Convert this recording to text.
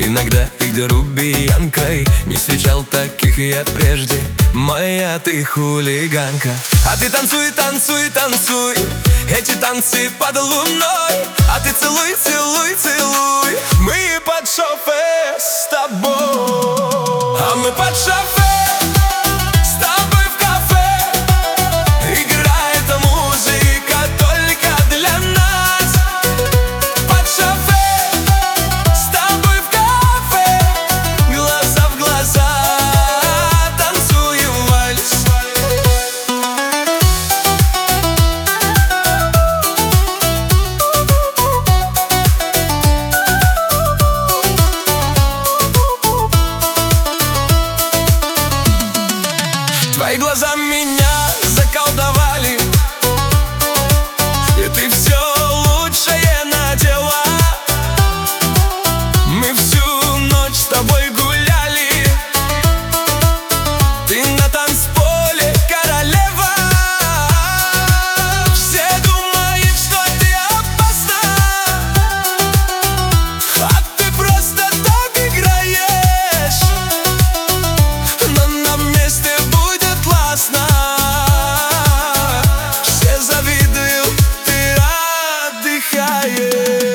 Иногда ты грубиянкой, не встречал таких я прежде. Моя ты хулиганка. А ты танцуй, танцуй, танцуй, эти танцы под луной. А ты целуй, целуй, целуй, мы под шофе с тобой. А мы под шофе с тобой в кафе. Играет музыка только для нас. Под шофе с тобой в кафе, глаза в глаза танцуем вальс. Твои глаза меня заколдовали, и ты все лучшее надела. Мы всю ночь с тобой гуляли, ты на танцполе королева. Все думают, что ты опасна, а ты просто так играешь. Но нам вместе будет классно. Все завидуют, ты отдыхаешь.